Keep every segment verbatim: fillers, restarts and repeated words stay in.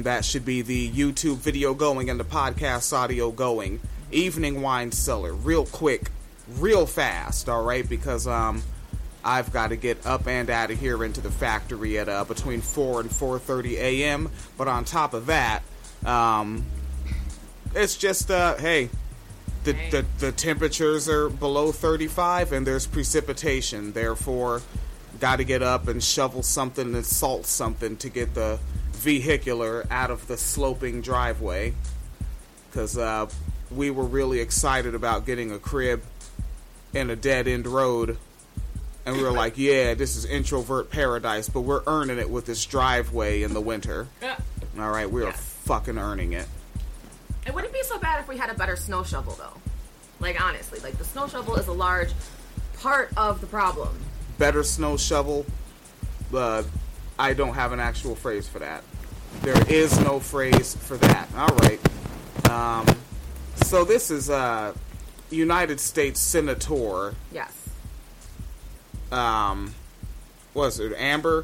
and that should be the YouTube video going and the podcast audio going. Evening Wine Cellar, real quick, real fast, alright? Because, um, I've got to get up and out of here into the factory at, uh, between four and four thirty a.m., but on top of that, um, it's just, uh, hey, the, hey. the, the temperatures are below thirty-five and there's precipitation, therefore, got to get up and shovel something and salt something to get the vehicular out of the sloping driveway, because, uh, we were really excited about getting a crib in a dead-end road. And we were like, yeah, this is introvert paradise, but we're earning it with this driveway in the winter. Yeah. All right, we are yeah. fucking earning it. It wouldn't be so bad if we had a better snow shovel, though. Like, honestly, like, the snow shovel is a large part of the problem. Better snow shovel? Uh, I don't have an actual phrase for that. There is no phrase for that. All right. Um, so this is uh, United States Senator... Yes. Um, what is it? Amber,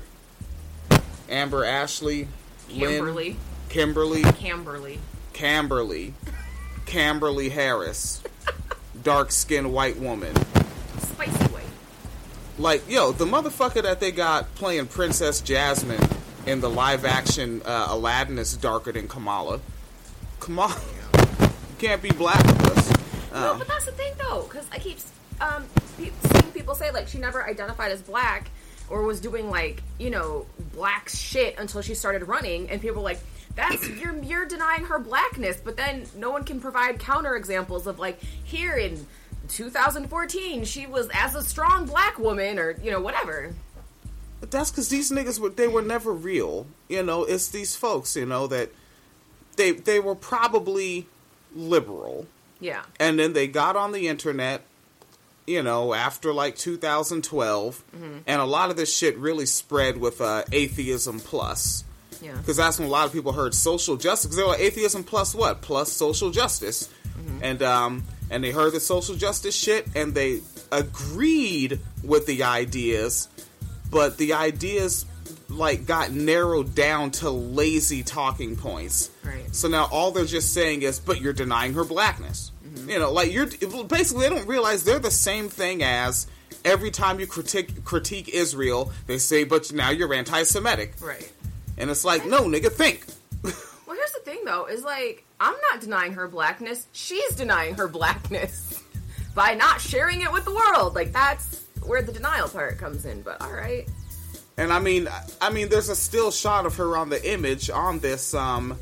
Amber Ashley, Kimberly, Lynn, Kimberly, Camberly, Camberly, Camberly Harris, dark skinned white woman, spicy white. Like, yo, the motherfucker that they got playing Princess Jasmine in the live action uh, Aladdin is darker than Kamala. Kamala can't be black with us. Uh, no, but that's the thing though, because I keep. Um, seeing people say, like, she never identified as black or was doing, like, you know, black shit until she started running, and people were like, that's, you're, you're denying her blackness, but then no one can provide counterexamples of, like, here in two thousand fourteen, she was as a strong black woman, or, you know, whatever. But that's because these niggas, were, they were never real, you know, it's these folks, you know, that they, they were probably liberal. Yeah. And then they got on the internet, you know, after like two thousand twelve, mm-hmm. and a lot of this shit really spread with uh, Atheism Plus. Yeah. Because that's when a lot of people heard social justice. Because they were like, Atheism plus what? Plus social justice. Mm-hmm. And um, and they heard the social justice shit, and they agreed with the ideas, but the ideas like got narrowed down to lazy talking points. Right. So now all they're just saying is, but you're denying her blackness. You know, like, you're basically, they don't realize they're the same thing as every time you critique critique Israel, they say, but now you're anti-Semitic. Right. And it's like, no, nigga, think. Well, here's the thing, though, is like, I'm not denying her blackness. She's denying her blackness by not sharing it with the world. Like, that's where the denial part comes in, but all right. And I mean, I mean, there's a still shot of her on the image on this, um...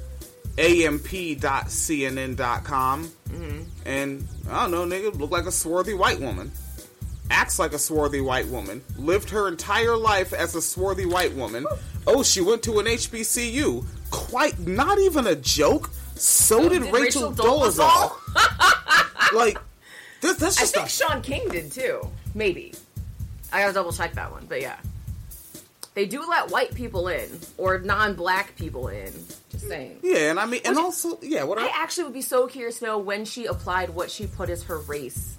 A M P dot C N N dot com, mm-hmm. and I don't know, nigga, look like a swarthy white woman, acts like a swarthy white woman, lived her entire life as a swarthy white woman. Oh, she went to an H B C U. Quite, not even a joke. So oh, did, did Rachel, Rachel Dolezal. Like, this, that's just. I think a- Sean King did too. Maybe. I gotta double check that one, but yeah. They do let white people in, or non-black people in. Just saying. Yeah, and I mean, and Which, also, yeah, what I I actually would be so curious to know when she applied what she put as her race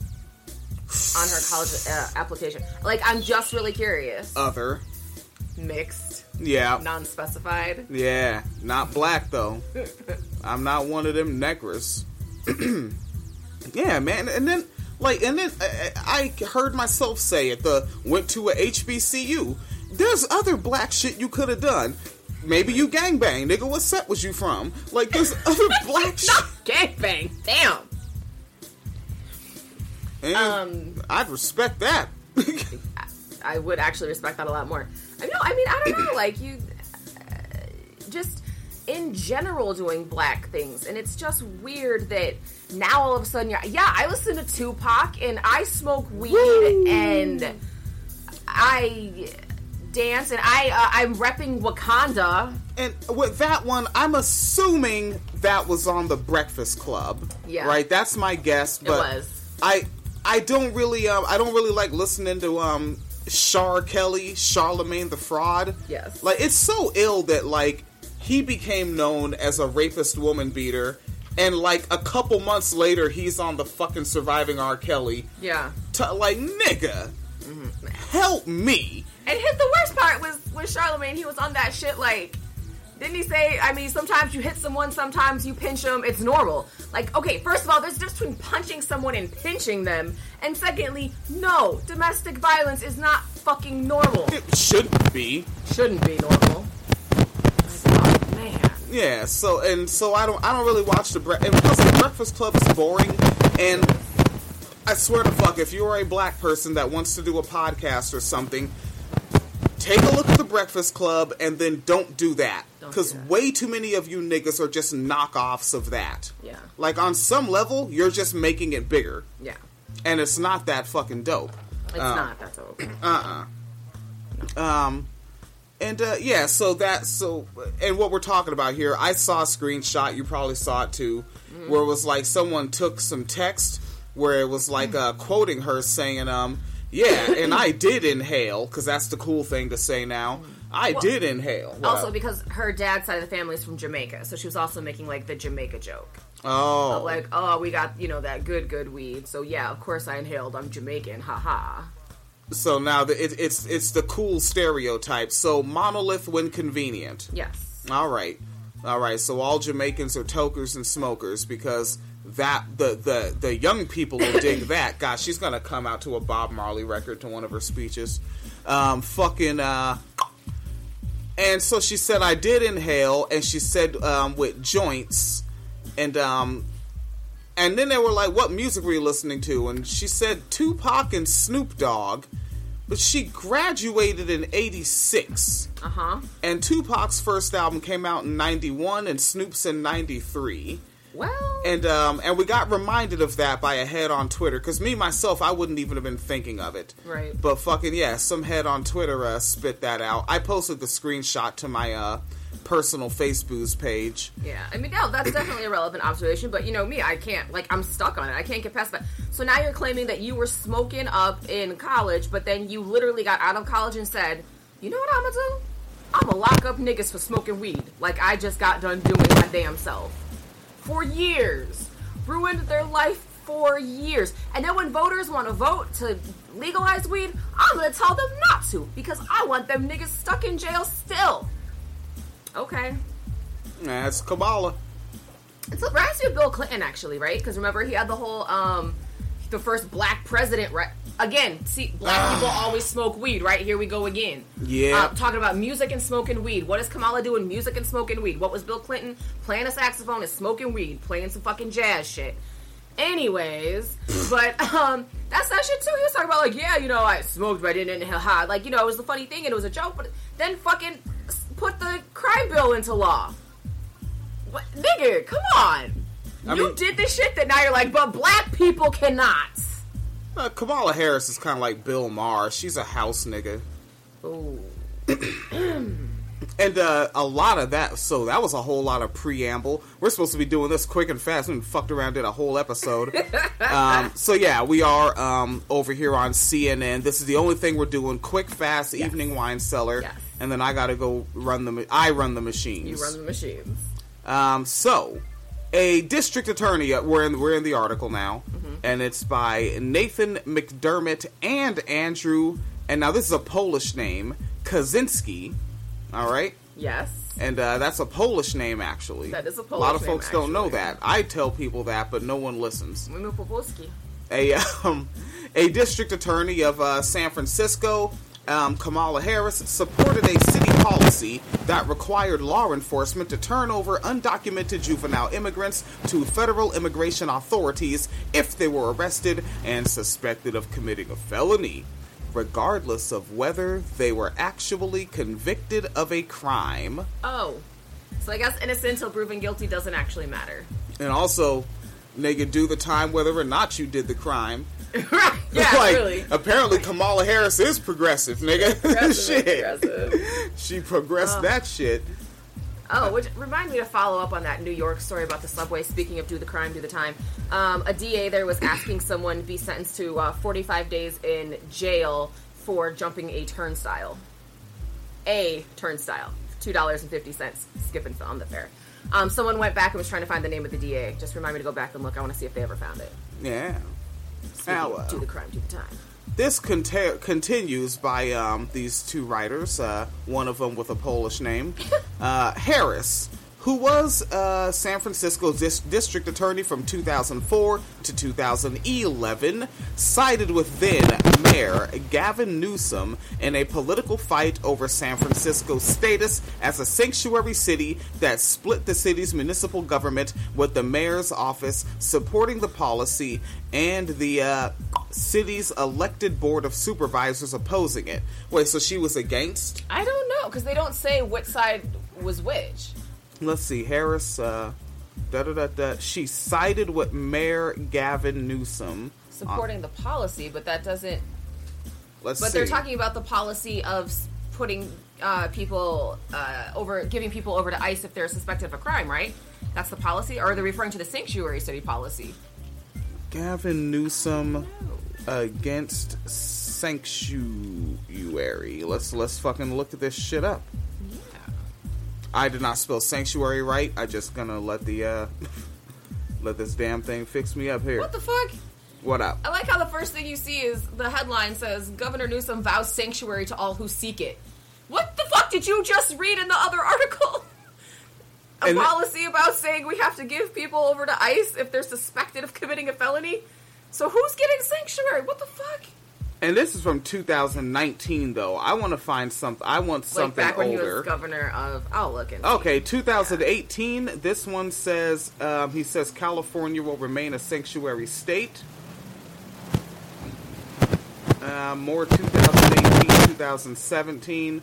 on her college uh, application. Like, I'm just really curious. Other. Mixed. Yeah. Non-specified. Yeah, not black, though. I'm not one of them negras. Yeah, man, and then, like, and then I, I heard myself say it, the, went to a H B C U. There's other black shit you could have done. Maybe you gangbang, nigga. What set was you from? Like, there's other black shit. Not gangbang. Damn. And um, I'd respect that. I would actually respect that a lot more. I know. I mean, I don't know. Like, you uh, just in general doing black things, and it's just weird that now all of a sudden, you're, yeah, I listen to Tupac and I smoke weed Woo. and I dance and I uh, I'm repping Wakanda. And with that one, I'm assuming that was on the Breakfast Club. Yeah, right. That's my guess. But it was. I I don't really um I don't really like listening to um Char Kelly, Charlemagne the Fraud. Yes, like it's so ill that like he became known as a rapist woman beater. And, like, a couple months later, he's on the fucking Surviving R. Kelly. Yeah. To, like, nigga, mm-hmm. help me. And his, the worst part was with Charlemagne, he was on that shit, like, Didn't he say, I mean, sometimes you hit someone, sometimes you pinch them, it's normal. Like, okay, first of all, there's a difference between punching someone and pinching them. And secondly, no, domestic violence is not fucking normal. It shouldn't be. Shouldn't be normal. Oh, man. Yeah, so, and so I don't, I don't really watch the, bre- and plus the Breakfast Club is boring, and I swear to fuck, if you're a black person that wants to do a podcast or something, take a look at the Breakfast Club and then don't do that. Because way too many of you niggas are just knockoffs of that. Yeah. Like, on some level, you're just making it bigger. Yeah. And it's not that fucking dope. It's um, not that dope. Uh-uh. No. Um, and, uh, yeah, so that, so, and what we're talking about here, I saw a screenshot, you probably saw it too, mm-hmm. where it was like someone took some text where it was like, uh, quoting her saying, um, yeah, and I did inhale, because that's the cool thing to say now. I well, did inhale. What also, up? because her dad's side of the family is from Jamaica, so she was also making, like, the Jamaica joke. Oh. Of like, oh, we got, you know, that good, good weed, so yeah, of course I inhaled, I'm Jamaican, haha. So now the, it, it's it's the cool stereotype. So monolith when convenient. Yes. All right. All right, so all Jamaicans are tokers and smokers because that the, the, the young people will dig that. Gosh, she's going to come out to a Bob Marley record to one of her speeches. Um, fucking, uh... And so she said, I did inhale, and she said, um, with joints, and, um... And then they were like, what music were you listening to? And she said Tupac and Snoop Dogg, but she graduated in eighty-six. Uh-huh. And Tupac's first album came out in ninety-one, and Snoop's in ninety-three. Well... And um, and we got reminded of that by a head on Twitter, because me, myself, I wouldn't even have been thinking of it. Right. But fucking, yeah, some head on Twitter uh, spit that out. I posted the screenshot to my uh, personal Facebook page. Yeah, I mean, no, that's definitely a relevant observation, but you know me, I can't, like, I'm stuck on it. I can't get past that. So now you're claiming that you were smoking up in college, but then you literally got out of college and said, you know what I'm gonna do? I'm gonna lock up niggas for smoking weed, like I just got done doing my damn self. For years. Ruined their life for years. And then when voters want to vote to legalize weed, I'm gonna tell them not to, because I want them niggas stuck in jail still. Okay. That's Kamala. It's a reminds me of Bill Clinton, actually, right? Because remember, he had the whole, um, the first black president, right? Again, see, black people always smoke weed, right? Here we go again. Yeah. Uh, talking about music and smoking weed. What is Kamala doing? Music and smoking weed. What was Bill Clinton? Playing a saxophone and smoking weed. Playing some fucking jazz shit. Anyways, but, um, that's that shit too. He was talking about, like, yeah, you know, I smoked, but I didn't inhale high. Like, you know, it was the funny thing and it was a joke, but then fucking put the crime bill into law. What, nigga, come on. I you mean, did the shit that now you're like, but black people cannot. Uh, Kamala Harris is kind of like Bill Maher. She's a house nigga. Ooh. And uh, a lot of that, so that was a whole lot of preamble. We're supposed to be doing this quick and fast. We fucked around, did a whole episode. um, so yeah, we are um, over here on C N N. This is the only thing we're doing. Quick, fast, yes. Evening Wine Cellar. Yes. And then I gotta go run the, I run the machines. You run the machines. Um, so, a district attorney, uh, we're in, we're in the article now, mm-hmm. and it's by Nathan McDermott and Andrew, and now this is a Polish name, Kaczynski, alright? Yes. And uh, that's a Polish name, actually. That is a Polish name, A lot of folks actually. don't know that. I tell people that, but no one listens. We know Popolski. A, um, a district attorney of uh, San Francisco, Um, Kamala Harris, supported a city policy that required law enforcement to turn over undocumented juvenile immigrants to federal immigration authorities if they were arrested and suspected of committing a felony, regardless of whether they were actually convicted of a crime. Oh. So I guess innocent until proven guilty doesn't actually matter. And also, nigga, do the time whether or not you did the crime. Right. Yeah, like, really. Apparently Kamala Harris is progressive, nigga. Progressive, shit. progressive. She progressed oh. that shit. Oh, which remind me to follow up on that New York story about the subway. Speaking of do the crime, do the time. Um, a D A there was asking someone to be sentenced to uh, forty-five days in jail for jumping a turnstile. A turnstile. two dollars and fifty cents. Skipping on the fare. Um, someone went back and was trying to find the name of the D A. Just remind me to go back and look. I want to see if they ever found it. Yeah. Speaking Ow, of do the crime, do the time. this conta- continues by um, these two writers, uh, one of them with a Polish name, uh, Harris, who was uh, San Francisco dis- district attorney from two thousand four to two thousand eleven, sided with then Mayor Gavin Newsom in a political fight over San Francisco's status as a sanctuary city that split the city's municipal government, with the mayor's office supporting the policy and the uh, city's elected board of supervisors opposing it. Wait, so she was against? I don't know, because they don't say which side was which. Let's see, Harris, uh, da da da da. She sided with Mayor Gavin Newsom. Supporting uh, the policy, but that doesn't... Let's but see. They're talking about the policy of putting uh, people uh, over, giving people over to ICE if they're suspected of a crime, right? That's the policy? Or are they referring to the sanctuary city policy? Gavin Newsom against sanctuary. Let's let's fucking look at this shit up. I did not spell sanctuary right. I just gonna let the uh let this damn thing fix me up here. What the fuck? What up? I like how the first thing you see is the headline says Governor Newsom vows sanctuary to all who seek it. What the fuck did you just read in the other article? A and policy about saying we have to give people over to ICE if they're suspected of committing a felony? So who's getting sanctuary? What the fuck? And this is from two thousand nineteen, though. I want to find something. I want something like back when older. He was governor of. I'll look into. Okay, two thousand eighteen. Yeah. This one says um, he says California will remain a sanctuary state. Uh, more two thousand eighteen, two thousand seventeen.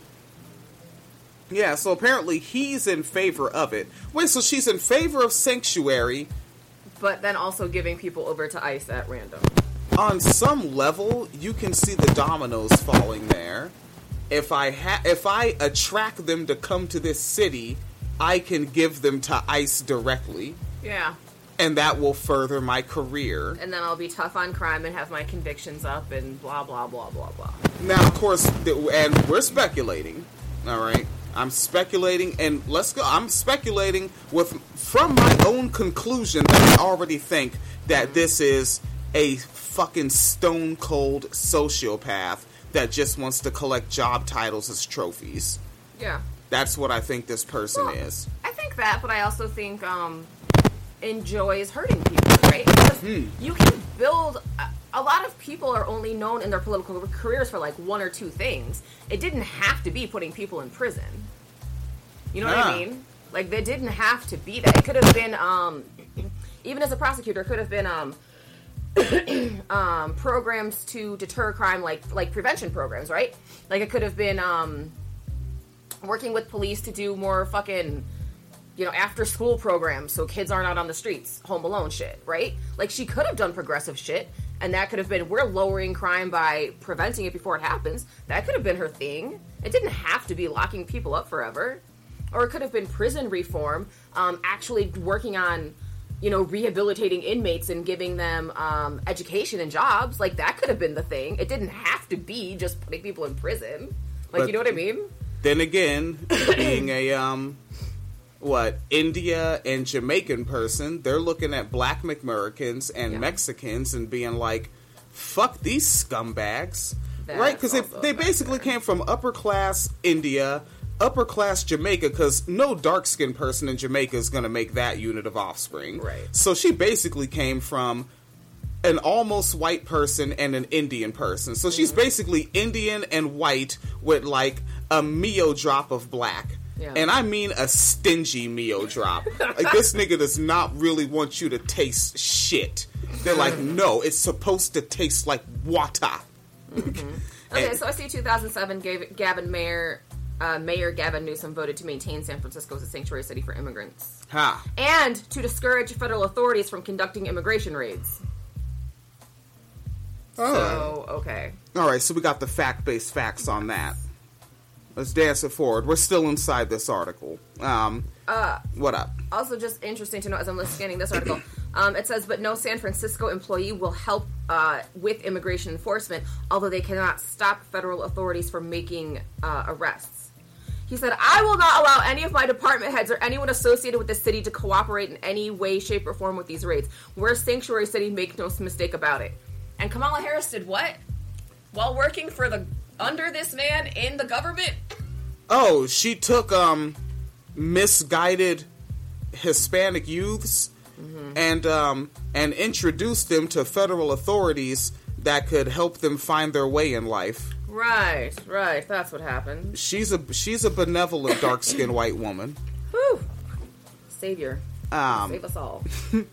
Yeah, so apparently he's in favor of it. Wait, so she's in favor of sanctuary, but then also giving people over to ICE at random. On some level, you can see the dominoes falling there. If I ha- if I attract them to come to this city, I can give them to ICE directly. Yeah. And that will further my career. And then I'll be tough on crime and have my convictions up and blah, blah, blah, blah, blah. Now, of course, and we're speculating, all right? I'm speculating, and let's go. I'm speculating with from my own conclusion that I already think that mm-hmm. this is a fucking stone cold sociopath that just wants to collect job titles as trophies. Yeah. That's what I think this person well, is. I think that, but I also think um, enjoys hurting people, right? Because hmm. you can build... A, a lot of people are only known in their political careers for like one or two things. It didn't have to be putting people in prison. You know ah. what I mean? Like, they didn't have to be that. It could have been, um, even as a prosecutor, it could have been... Um, um, programs to deter crime, like like prevention programs, right? Like it could have been um, working with police to do more fucking, you know, after school programs so kids aren't out on the streets, Home Alone shit, right? Like she could have done progressive shit, and that could have been we're lowering crime by preventing it before it happens. That could have been her thing. It didn't have to be locking people up forever, or it could have been prison reform, um, actually working on. You know, rehabilitating inmates and giving them um, education and jobs. Like, that could have been the thing. It didn't have to be just putting people in prison. Like, but you know what I mean? Then again, being a, um, what, India and Jamaican person, they're looking at black McAmericans and yeah. Mexicans and being like, fuck these scumbags. That's right? Because they, they basically came from upper class India, upper class Jamaica, because no dark skinned person in Jamaica is going to make that unit of offspring. Right. So she basically came from an almost white person and an Indian person. So mm-hmm. she's basically Indian and white with like a Mio drop of black. Yeah. And I mean a stingy Mio drop. Like this nigga does not really want you to taste shit. They're like, no, it's supposed to taste like water. Mm-hmm. Okay, and, so I see two thousand seven gave Gavin Mayor Uh, Mayor Gavin Newsom voted to maintain San Francisco as a sanctuary city for immigrants. Ha. And to discourage federal authorities from conducting immigration raids. Oh. So, okay. All right, so we got the fact-based facts on that. Let's dance it forward. We're still inside this article. Um, uh, what up? Also, just interesting to know as I'm scanning this article, um, it says, but no San Francisco employee will help uh, with immigration enforcement, although they cannot stop federal authorities from making uh, arrests. He said, I will not allow any of my department heads or anyone associated with the city to cooperate in any way, shape, or form with these raids. We're a sanctuary city, make no mistake about it. And Kamala Harris did what? while working for the under this man in the government. Oh, she took um misguided Hispanic youths mm-hmm. and um and introduced them to federal authorities that could help them find their way in life. Right, right. That's what happened. She's a she's a benevolent dark-skinned white woman. Whew. Savior. Um, Save us all.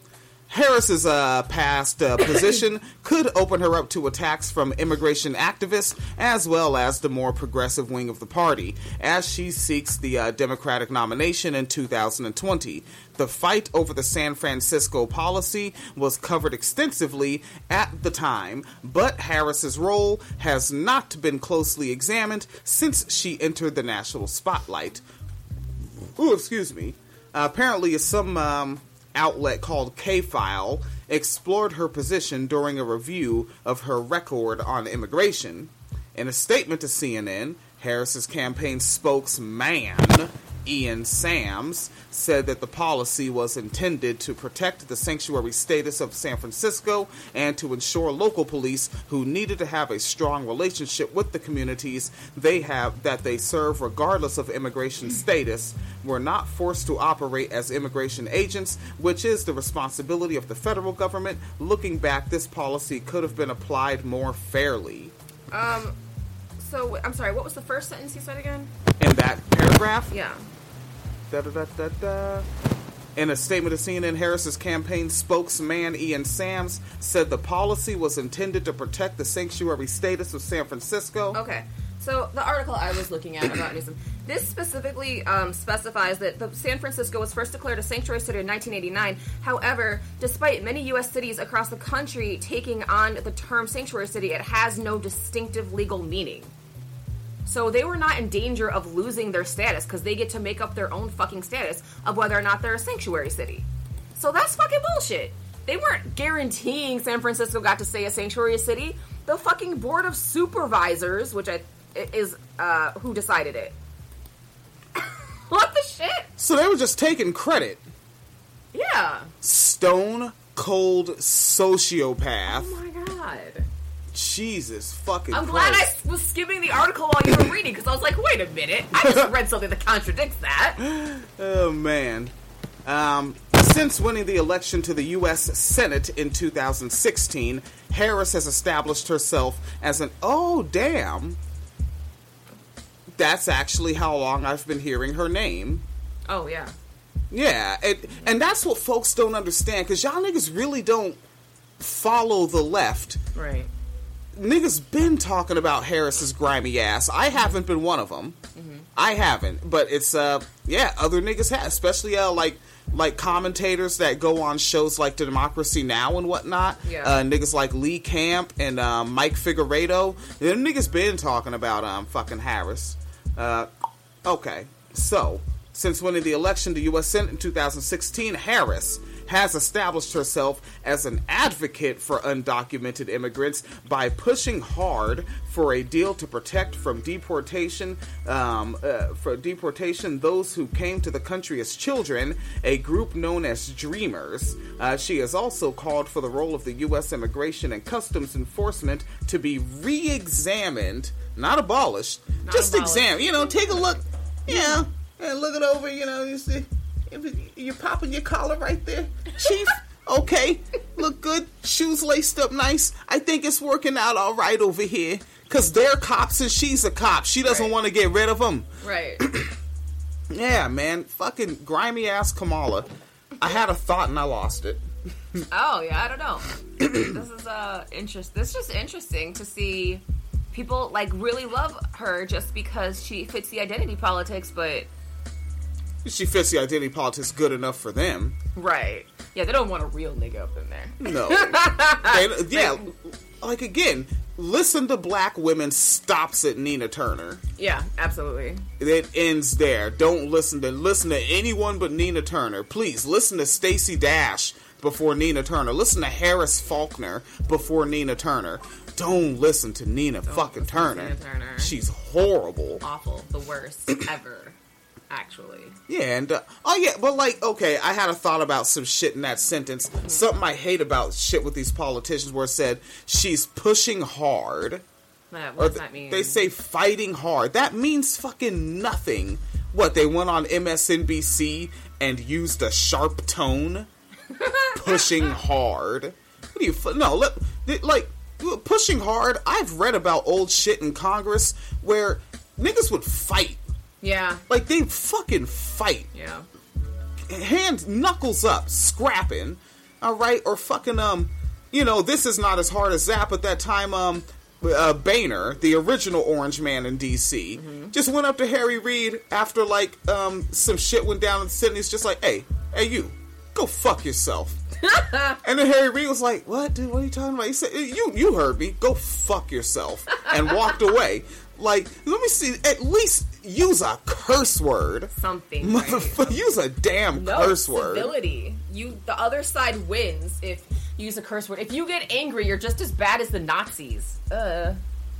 Harris's uh, past uh, position could open her up to attacks from immigration activists as well as the more progressive wing of the party as she seeks the uh, Democratic nomination in two thousand twenty. The fight over the San Francisco policy was covered extensively at the time, but Harris's role has not been closely examined since she entered the national spotlight. Ooh, excuse me. Uh, apparently, some um, outlet called K-File explored her position during a review of her record on immigration. In a statement to C N N, Harris's campaign spokesman, Ian Sams, said that the policy was intended to protect the sanctuary status of San Francisco and to ensure local police who needed to have a strong relationship with the communities they have that they serve regardless of immigration status were not forced to operate as immigration agents, which is the responsibility of the federal government. Looking back, this policy could have been applied more fairly. Um, so, I'm sorry, what was the first sentence you said again? In that paragraph? Yeah. Da, da, da, da, da. In a statement to C N N, Harris's campaign spokesman Ian Sams said the policy was intended to protect the sanctuary status of San Francisco. Okay. So the article I was looking at about Newsom, this specifically um, specifies that the San Francisco was first declared a sanctuary city in nineteen eighty-nine. However, despite many U S cities across the country taking on the term sanctuary city, it has no distinctive legal meaning. So they were not in danger of losing their status because they get to make up their own fucking status of whether or not they're a sanctuary city. So that's fucking bullshit. They weren't guaranteeing San Francisco got to stay a sanctuary city. The fucking board of supervisors, which I is uh, who decided it. What the shit? So they were just taking credit. Yeah. Stone cold sociopath. Oh my god. Jesus fucking I'm Christ. glad I was skimming the article while you were reading, because I was like, wait a minute. I just read something that contradicts that. Oh, man. Um, since winning the election to the U S Senate in two thousand sixteen, Harris has established herself as an, oh, damn. That's actually how long I've been hearing her name. Oh, yeah. Yeah, and, and that's what folks don't understand, because y'all niggas really don't follow the left. Right. Niggas been talking about Harris's grimy ass. I haven't been one of them. Mm-hmm. I haven't, but it's uh, yeah, other niggas have, especially uh, like like commentators that go on shows like Democracy Now! And whatnot. Yeah. Uh, niggas like Lee Camp and uh, Mike Figueredo. Them niggas been talking about um fucking Harris. Uh, okay, so since winning the election to U S Senate in two thousand sixteen, Harris has established herself as an advocate for undocumented immigrants by pushing hard for a deal to protect from deportation, um, uh, for deportation those who came to the country as children, a group known as Dreamers. Uh, she has also called for the role of the U S Immigration and Customs Enforcement to be re-examined, not abolished, not just abolished. examine. You know, take a look, yeah, and look it over. You know, you see. You're popping your collar right there, Chief. Okay, look good. Shoes laced up nice. I think it's working out all right over here. Because they're cops and she's a cop. She doesn't right. want to get rid of them. Right. Yeah, man. Fucking grimy ass Kamala. I had a thought and I lost it. Oh, yeah, I don't know. This is uh, interest. This is just interesting to see people, like, really love her just because she fits the identity politics, but... She fits the identity politics good enough for them. Right. Yeah, they don't want a real nigga up in there. No. They, yeah, like, again, listen to Black Women stops at Nina Turner. Yeah, absolutely. It ends there. Don't listen to listen to anyone but Nina Turner. Please, listen to Stacey Dash before Nina Turner. Listen to Harris Faulkner before Nina Turner. Don't listen to Nina don't fucking Turner. Nina Turner. She's horrible. Awful. The worst ever. Actually. Yeah, and, uh, oh yeah, but like, okay, I had a thought about some shit in that sentence. Mm-hmm. Something I hate about shit with these politicians where it said, she's pushing hard. Uh, what does that mean? They say fighting hard. That means fucking nothing. What, they went on M S N B C and used a sharp tone? Pushing hard. What do you... No, let, like, pushing hard, I've read about old shit in Congress where niggas would fight. Yeah. Like, they fucking fight. Yeah. Hands, knuckles up, scrapping. Alright? Or fucking, um... You know, this is not as hard as that, but that time, um... Uh, Boehner, the original Orange Man in D C, mm-hmm. just went up to Harry Reid after, like, um, some shit went down in the city. He's just like, hey, hey, you, go fuck yourself. And then Harry Reid was like, what, dude, what are you talking about? He said, you, you heard me, go fuck yourself. And walked away. Like, let me see, at least use a curse word. Something. Motherfucker, Right? use a damn no, curse word. Civility. You, the other side wins if you use a curse word. If you get angry, you're just as bad as the Nazis. Uh.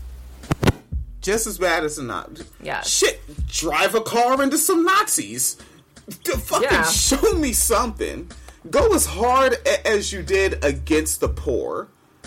Just as bad as the Nazis. Yeah. Shit, drive a car into some Nazis. To fucking yeah. show me something. Go as hard a- as you did against the poor.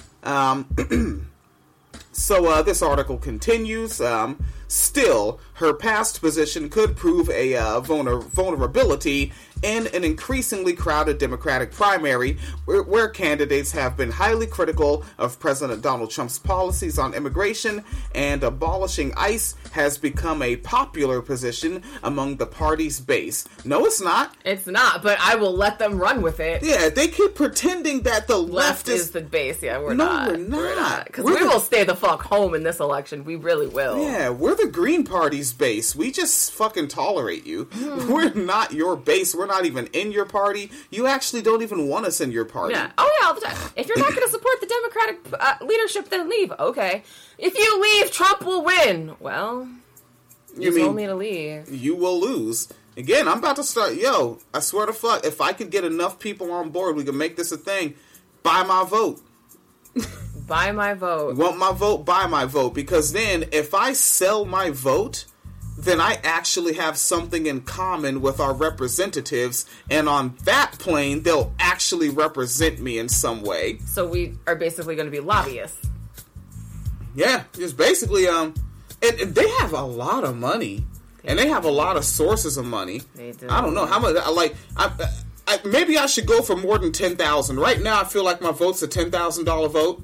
Um, so uh, this article continues. Um, still, her past position could prove a uh, vulner- vulnerability in an increasingly crowded Democratic primary where, where candidates have been highly critical of President Donald Trump's policies on immigration, and abolishing ICE has become a popular position among the party's base. No, it's not. It's not, but I will let them run with it. Yeah, they keep pretending that the left, left is, is the base. Yeah, we're no, not. we're not. Because we the... will stay the fuck home in this election. We really will. Yeah, we're the Green Party's base. We just fucking tolerate you. Mm. We're not your base. We're not even in your party. You actually don't even want us in your party. Yeah. Oh yeah, all the time. If you're not going to support the Democratic uh, leadership, then leave. Okay. If you leave, Trump will win. Well, you, you told me to leave. You will lose. Again, I'm about to start. Yo, I swear to fuck, if I could get enough people on board, we could make this a thing. Buy my vote. Buy my vote. Want my vote? Buy my vote. Because then, if I sell my vote, then I actually have something in common with our representatives, and on that plane, they'll actually represent me in some way. So we are basically going to be lobbyists. Yeah, just basically, um, and, and they have a lot of money, and they have a lot of sources of money. They do. I don't know how much. Like, I, I maybe I should go for more than ten thousand. Right now, I feel like my vote's a ten thousand dollar vote.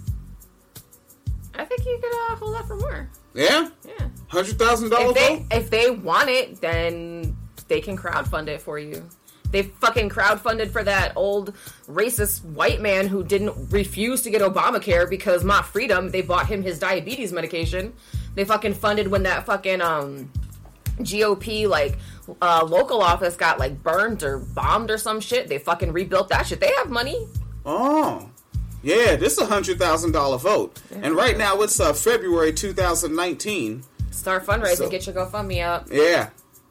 I think you could uh, hold that for more. Yeah? Yeah. Hundred thousand dollar vote? If they want it, then they can crowdfund it for you. They fucking crowdfunded for that old racist white man who didn't refuse to get Obamacare because my freedom, they bought him his diabetes medication. They fucking funded when that fucking um G O P like uh, local office got like burned or bombed or some shit. They fucking rebuilt that shit. They have money. Oh. Yeah, this is a hundred thousand dollar vote. Yeah. And right now it's uh, February two thousand nineteen. Start fundraising, so, get your GoFundMe up. Yeah.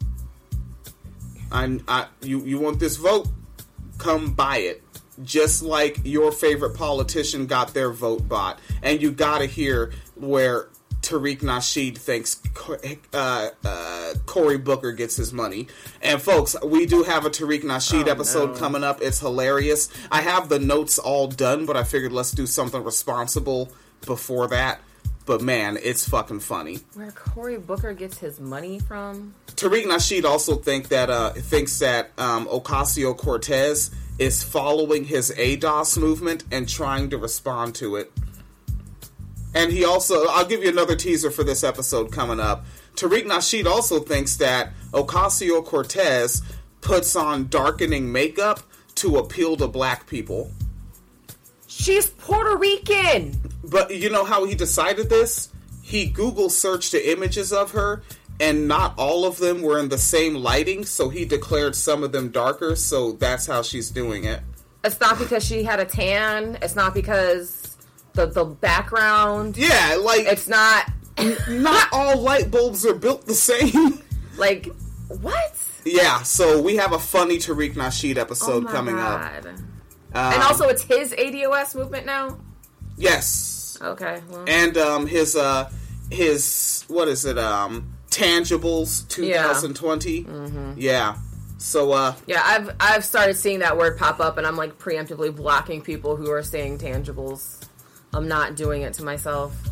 I, I, you, you want this vote? Come buy it. Just like your favorite politician got their vote bought. And you gotta hear where Tariq Nasheed thinks uh, uh, Cory Booker gets his money. And folks, we do have a Tariq Nasheed oh, episode no. coming up. It's hilarious. I have the notes all done, but I figured let's do something responsible before that. But man, it's fucking funny. Where Cory Booker gets his money from? Tariq Nasheed also think that uh, thinks that um, Ocasio-Cortez is following his A D O S movement and trying to respond to it. And he also, I'll give you another teaser for this episode coming up. Tariq Nasheed also thinks that Ocasio-Cortez puts on darkening makeup to appeal to black people. She's Puerto Rican! But you know how he decided this? He Google searched the images of her, and not all of them were in the same lighting, so he declared some of them darker, so that's how she's doing it. It's not because she had a tan. It's not because the the background. Yeah, like... It's not... Not all light bulbs are built the same. Like, what? Yeah, so we have a funny Tariq Nasheed episode oh coming God. up. Um, and also, it's his A D O S movement now? Yes. Okay. Well. And um, his, uh, his, what is it, um, Tangibles twenty twenty? Yeah. Mm-hmm. Yeah. So, uh... Yeah, I've I've started seeing that word pop up, and I'm, like, preemptively blocking people who are saying tangibles. I'm not doing it to myself.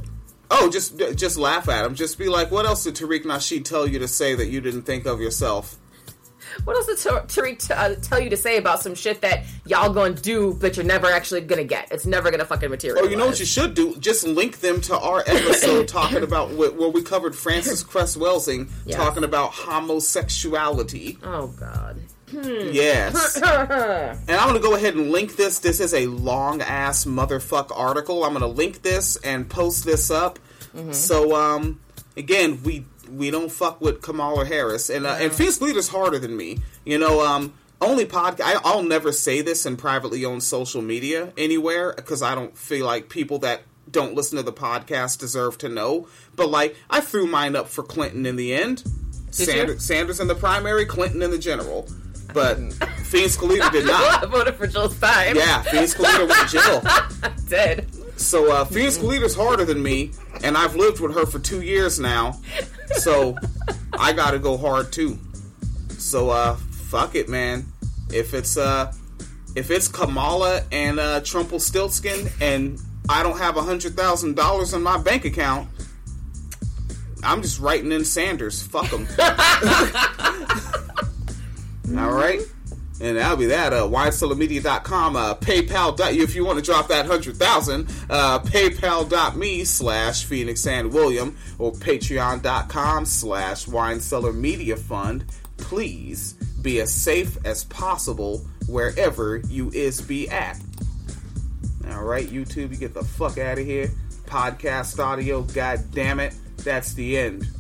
Oh, just just laugh at him. Just be like, what else did Tariq Nasheed tell you to say that you didn't think of yourself? What else did Tariq t- uh, tell you to say about some shit that y'all gonna do but you're never actually gonna get? It's never gonna fucking materialize. Oh, you know what you should do? Just link them to our episode talking about where we covered Frances Cress Welsing yes. talking about homosexuality. Oh, God. Yes. And I'm going to go ahead and link this. This is a long-ass motherfuck article. I'm going to link this and post this up. Mm-hmm. So, um, again, we... we don't fuck with Kamala Harris. And uh, and Phoenix Leader's harder than me. You know, um, only podcast... I'll never say this in privately owned social media anywhere, because I don't feel like people that don't listen to the podcast deserve to know. But, like, I threw mine up for Clinton in the end. Sanders, Sanders in the primary, Clinton in the general. But Phoenix Leader did not. I voted for Jill Stein. Yeah, Phoenix Leader with Jill. I did. So, uh, Phoenix Leader's harder than me, and I've lived with her for two years now. So, I gotta go hard, too. So, uh, fuck it, man. If it's, uh, if it's Kamala and, uh, Trumpelstiltskin, and I don't have one hundred thousand dollars in my bank account, I'm just writing in Sanders. Fuck them. All right? And that'll be that. Uh, wine cellar media dot com, uh, PayPal. If you want to drop that one hundred thousand dollars, uh, PayPal.me slash Phoenix and William, or Patreon.com slash Wine Cellar Media Fund. Please be as safe as possible wherever you is be at. All right, YouTube, you get the fuck out of here. Podcast audio, god damn it. That's the end.